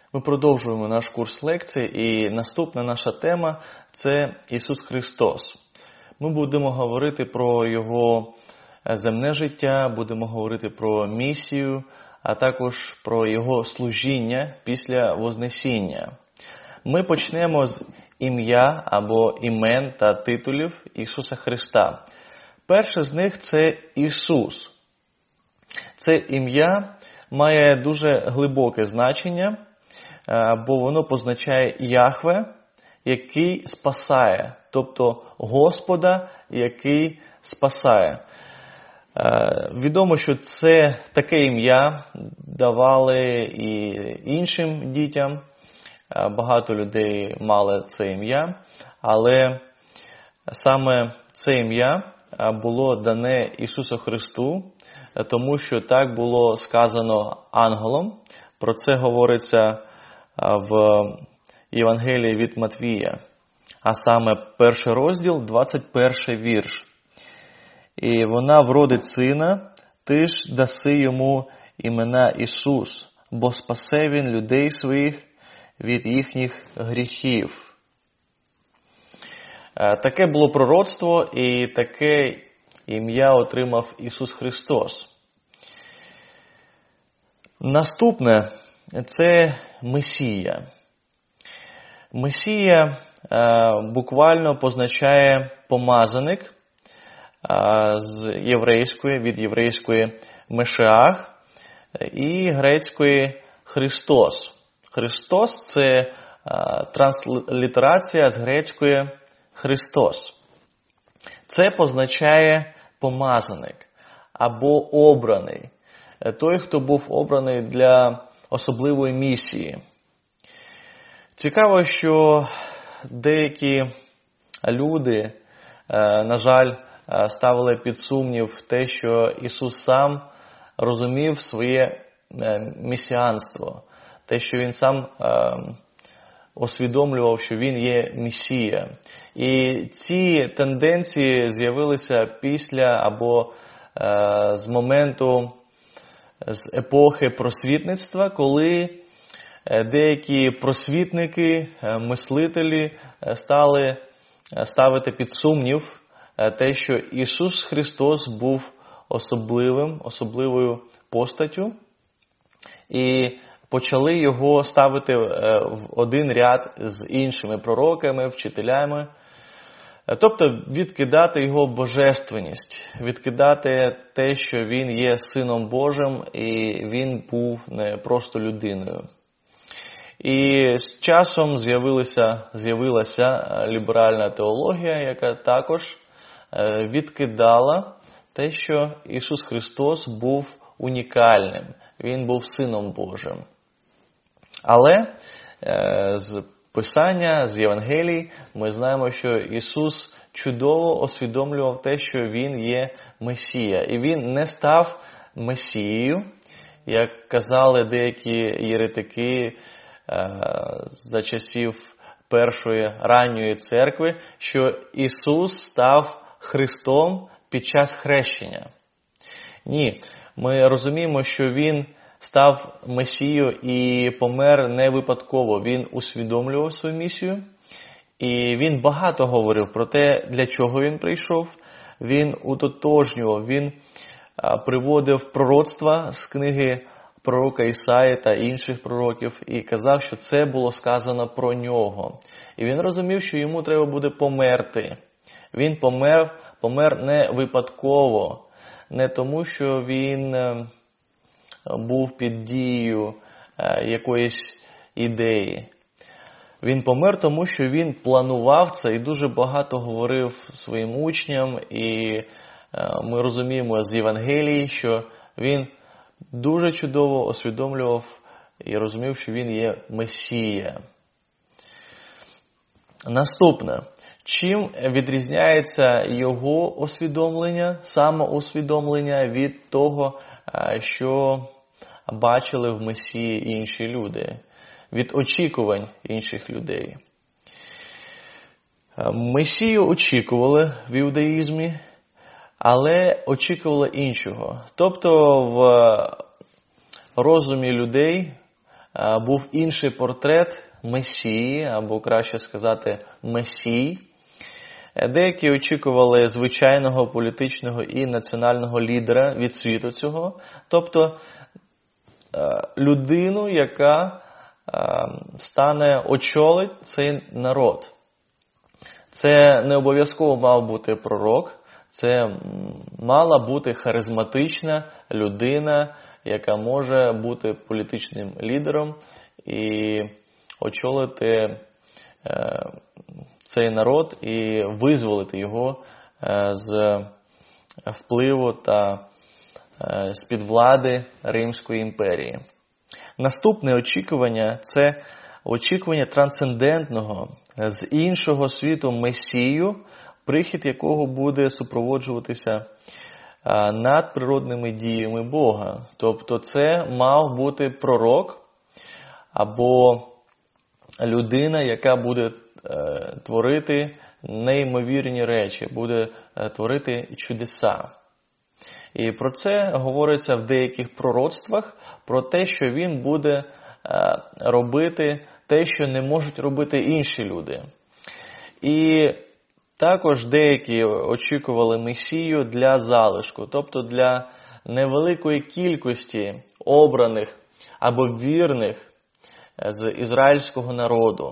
Ми продовжуємо наш курс лекцій, і наступна наша тема – це Ісус Христос. Ми будемо говорити про Його земне життя, будемо говорити про місію, а також про Його служіння після Вознесіння. Ми почнемо з ім'я або імен та титулів Ісуса Христа. Перше з них – це Ісус. Це ім'я має дуже глибоке значення, бо воно позначає Яхве, який спасає, тобто Господа, який спасає. Відомо, що це таке ім'я давали і іншим дітям. Багато людей мали це ім'я, але саме це ім'я було дане Ісусу Христу, тому що так було сказано ангелом. Про це говориться в Євангелії від Матвія, а саме 1 розділ, 21 вірш. «І вона вродить сина, ти ж даси йому імена Ісус, бо спасе він людей своїх від їхніх гріхів». Таке було пророцтво, і таке ім'я отримав Ісус Христос. Наступне – це Месія. Месія буквально позначає помазаник від єврейської Мешиах і грецької Христос. Христос – це транслітерація з грецької Христос. Це позначає помазаник або обраний. Той, хто був обраний для особливої місії. Цікаво, що деякі люди, на жаль, ставили під сумнів те, що Ісус сам розумів своє месіанство, те, що Він сам усвідомлював, що Він є Месія. І ці тенденції з'явилися після або з моменту, з епохи просвітництва, коли деякі просвітники, мислителі стали ставити під сумнів те, що Ісус Христос був особливою постаттю, і почали його ставити в один ряд з іншими пророками, вчителями. Тобто відкидати його божественність, відкидати те, що він є Сином Божим і він був не просто людиною. І з часом з'явилася ліберальна теологія, яка також відкидала те, що Ісус Христос був унікальним, Він був Сином Божим. Але з Писання, з Євангелій, ми знаємо, що Ісус чудово усвідомлював те, що Він є Месія. І Він не став Месією, як казали деякі єретики за часів першої ранньої церкви, що Ісус став Христом під час хрещення. Ні, ми розуміємо, що Він став Месією і помер не випадково. Він усвідомлював свою місію. І він багато говорив про те, для чого він прийшов. Він утотожнював, він приводив пророцтва з книги пророка Ісаї та інших пророків і казав, що це було сказано про нього. І він розумів, що йому треба буде померти. Він помер не випадково, не тому, що він був під дією якоїсь ідеї. Він помер, тому що він планував це і дуже багато говорив своїм учням. І ми розуміємо з Євангелії, що він дуже чудово усвідомлював і розумів, що він є Месія. Наступне. Чим відрізняється його усвідомлення, самоусвідомлення від того, що бачили в Месії інші люди, від очікувань інших людей? Месію очікували в іудаїзмі, але очікували іншого. Тобто в розумі людей був інший портрет Месії, або краще сказати Месій. Деякі очікували звичайного політичного і національного лідера від світу цього, тобто людину, яка очолить цей народ. Це не обов'язково мав бути пророк, це мала бути харизматична людина, яка може бути політичним лідером і очолити цей народ і визволити його з впливу та з-під влади Римської імперії. Наступне очікування – це очікування трансцендентного, з іншого світу Месію, прихід якого буде супроводжуватися надприродними діями Бога. Тобто це мав бути пророк або людина, яка буде творити неймовірні речі, буде творити чудеса. І про це говориться в деяких пророцтвах, про те, що він буде робити те, що не можуть робити інші люди. І також деякі очікували Месію для залишку, тобто для невеликої кількості обраних або вірних з ізраїльського народу.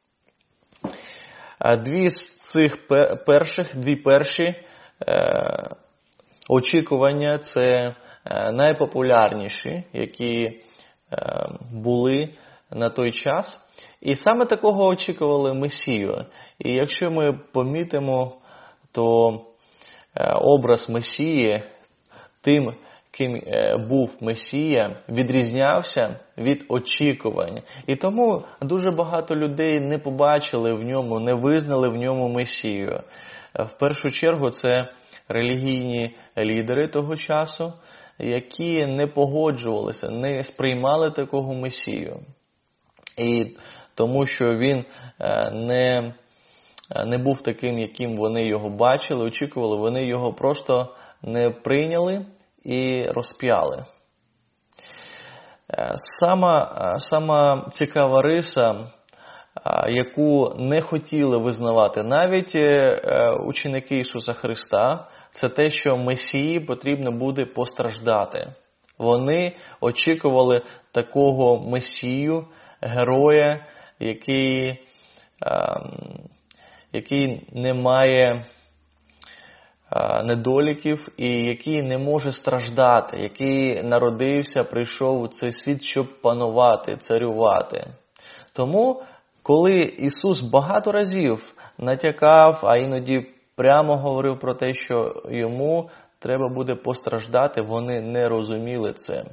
Дві перші очікування – це найпопулярніші, які були на той час. І саме такого очікували Месію. І якщо ми помітимо, то образ Месії тим, ким був Месія, відрізнявся від очікувань. І тому дуже багато людей не побачили в ньому, не визнали в ньому Месію. В першу чергу це релігійні лідери того часу, які не погоджувалися, не сприймали такого Месію. І тому що він не був таким, яким вони його бачили, очікували, вони його просто не прийняли і розп'яли. Сама цікава риса, яку не хотіли визнавати навіть ученики Ісуса Христа, це те, що Месії потрібно буде постраждати. Вони очікували такого Месію, героя, який не має недоліків і який не може страждати, який народився, прийшов у цей світ, щоб панувати, царювати. Тому, коли Ісус багато разів натякав, а іноді прямо говорив про те, що йому треба буде постраждати, вони не розуміли це.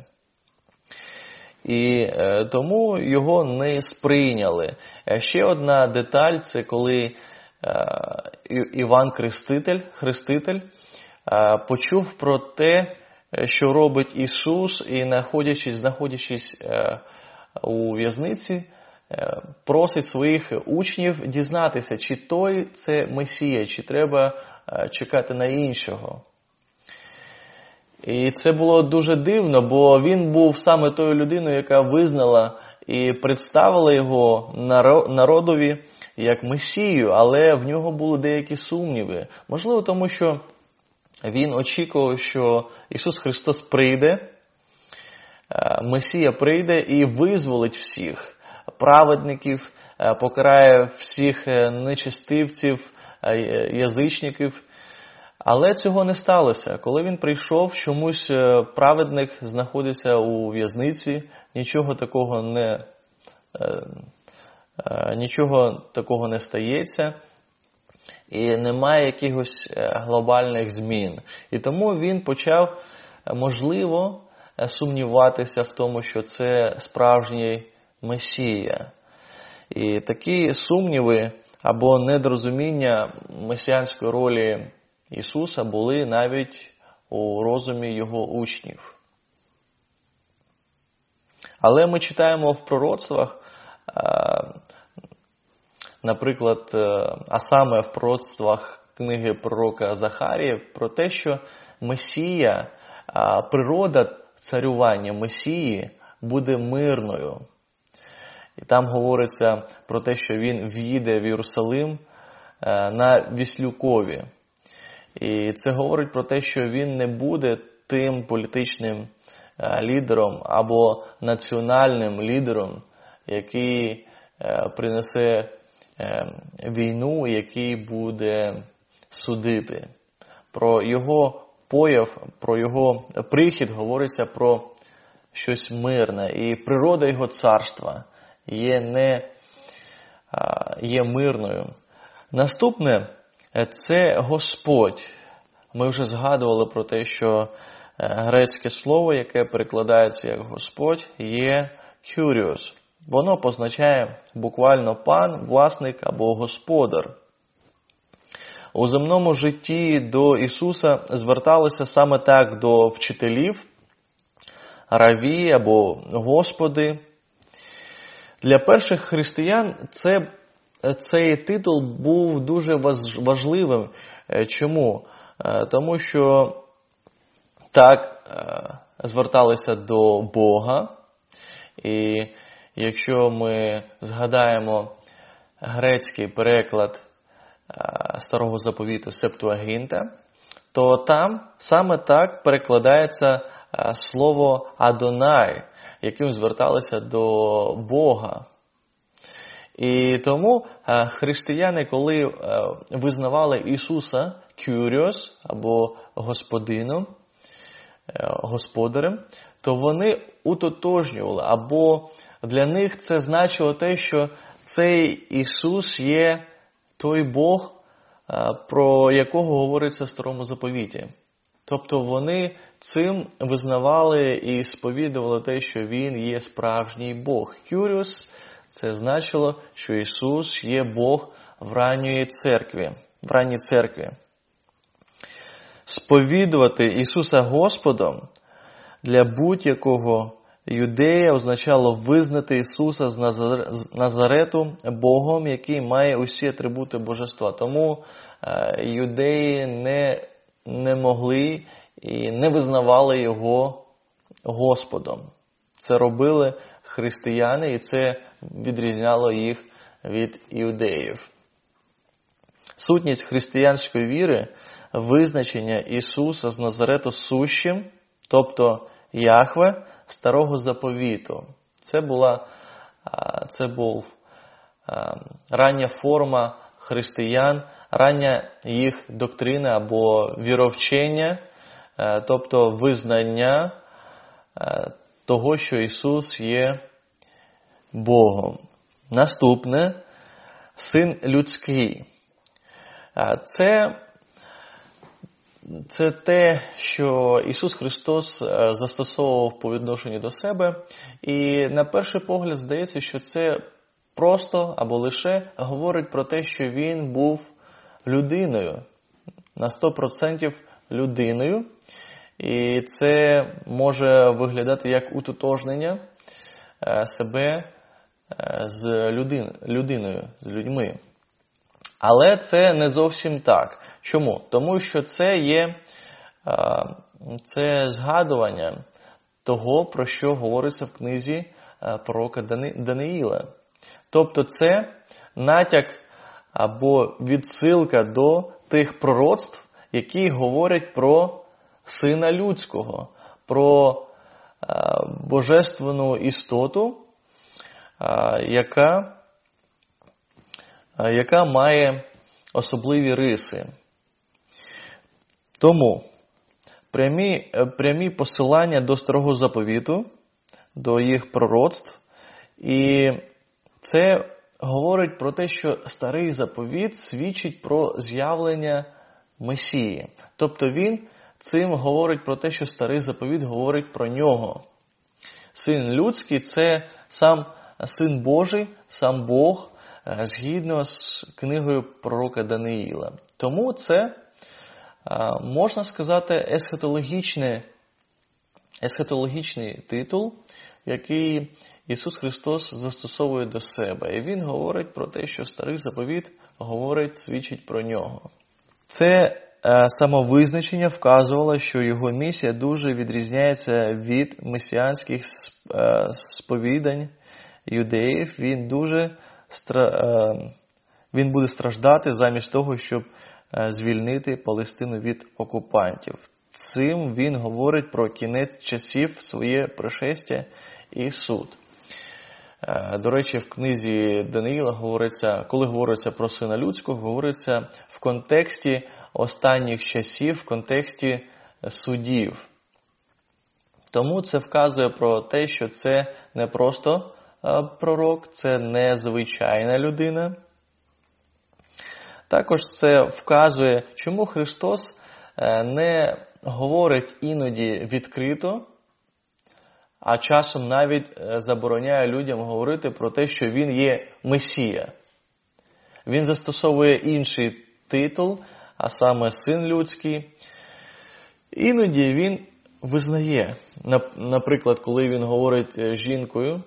І тому його не сприйняли. Ще одна деталь – це коли Іван Хреститель почув про те, що робить Ісус, і знаходячись у в'язниці, просить своїх учнів дізнатися, чи той це Месія, чи треба чекати на іншого. І це було дуже дивно, бо він був саме тою людиною, яка визнала і представила його народові як Месію, але в нього були деякі сумніви. Можливо, тому що він очікував, що Ісус Христос прийде, Месія прийде і визволить всіх праведників, покарає всіх нечестивців, язичників. Але цього не сталося. Коли він прийшов, чомусь праведник знаходиться у в'язниці, нічого такого не стається, і немає якихось глобальних змін. І тому він почав, можливо, сумніватися в тому, що це справжній Месія. І такі сумніви або недорозуміння месіанської ролі Ісуса були навіть у розумі його учнів. Але ми читаємо в пророцтвах, наприклад, а саме в пророцтвах книги пророка Захарії, про те, що Месія, природа царювання Месії буде мирною. І там говориться про те, що він в'їде в Єрусалим на віслюкові. І це говорить про те, що він не буде тим політичним лідером або національним лідером, який принесе війну, який буде судити. Про його появ, про його прихід говориться про щось мирне. І природа його царства є мирною. Наступне – це Господь. Ми вже згадували про те, що грецьке слово, яке перекладається як Господь, є «Kyrios». Воно позначає буквально пан, власник або господар. У земному житті до Ісуса зверталися саме так до вчителів, раві або господи. Для перших християн цей титул був дуже важливим. Чому? Тому що так зверталися до Бога. І якщо ми згадаємо грецький переклад Старого Заповіту Септуагінта, то там саме так перекладається слово «Адонай», яким зверталися до Бога. І тому християни, коли визнавали Ісуса Kyrios або господарем, то вони утотожнювали, або для них це значило те, що цей Ісус є той Бог, про якого говориться в Старому Заповіті. Тобто вони цим визнавали і сповідували те, що Він є справжній Бог. Kyrios – це значило, що Ісус є Бог в ранній церкві. Сповідувати Ісуса Господом для будь-якого юдея означало визнати Ісуса з Назарету Богом, який має усі атрибути божества. Тому юдеї не могли і не визнавали Його Господом. Це робили християни, і це відрізняло їх від іудеїв. Сутність християнської віри – визначення Ісуса з Назарету сущим, тобто Яхве, Старого Заповіту. Це був рання форма християн, рання їх доктрини або віровчення, тобто визнання того, що Ісус є Богом. Наступне – Син людський. Це те, що Ісус Христос застосовував по відношенню до себе. І на перший погляд здається, що це просто або лише говорить про те, що Він був людиною, на 100% людиною. І це може виглядати як утотожнення себе з людиною, з людьми. Але це не зовсім так. Чому? Тому що це згадування того, про що говориться в книзі пророка Даниїла. Тобто це натяк або відсилка до тих пророцтв, які говорять про Сина Людського, про божественну істоту, яка має особливі риси. Тому прямі посилання до Старого Заповіту, до їх пророцтв, і це говорить про те, що Старий Заповіт свідчить про з'явлення Месії. Тобто він цим говорить про те, що Старий Заповіт говорить про нього. Син людський – це сам Син Божий, сам Бог, згідно з книгою пророка Даниїла. Тому це, можна сказати, есхатологічний титул, який Ісус Христос застосовує до себе. І Він говорить про те, що Старий Заповіт свідчить про нього. Це самовизначення вказувало, що його місія дуже відрізняється від месіанських сповідань, юдеїв, він буде страждати замість того, щоб звільнити Палестину від окупантів. Цим він говорить про кінець часів, своє пришестя і суд. До речі, в книзі Даниїла коли говориться про Сина Людського, говориться в контексті останніх часів, в контексті судів. Тому це вказує про те, що це не просто пророк, це не звичайна людина. Також це вказує, чому Христос не говорить іноді відкрито, а часом навіть забороняє людям говорити про те, що він є Месія. Він застосовує інший титул, а саме Син Людський. Іноді він визнає, наприклад, коли він говорить з жінкою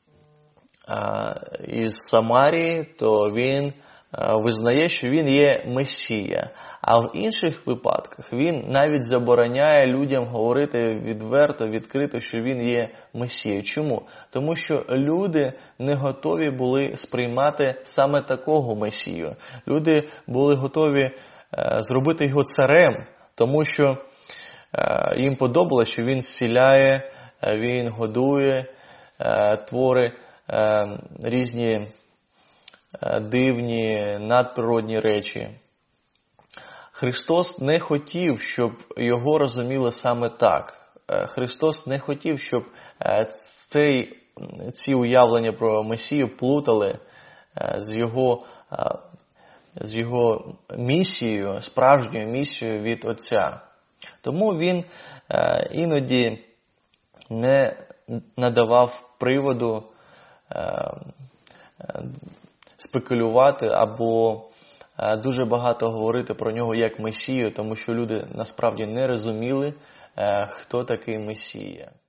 із Самарії, то він визнає, що він є Месія. А в інших випадках він навіть забороняє людям говорити відверто, відкрито, що він є Месією. Чому? Тому що люди не готові були сприймати саме такого Месію. Люди були готові зробити його царем, тому що їм подобалося, що він зціляє, він годує, творить різні дивні, надприродні речі. Христос не хотів, щоб його розуміли саме так. Христос не хотів, щоб ці уявлення про Месію плутали з його місією, справжньою місією від Отця. Тому він іноді не надавав приводу спекулювати або дуже багато говорити про нього як Месію, тому що люди насправді не розуміли, хто такий Месія.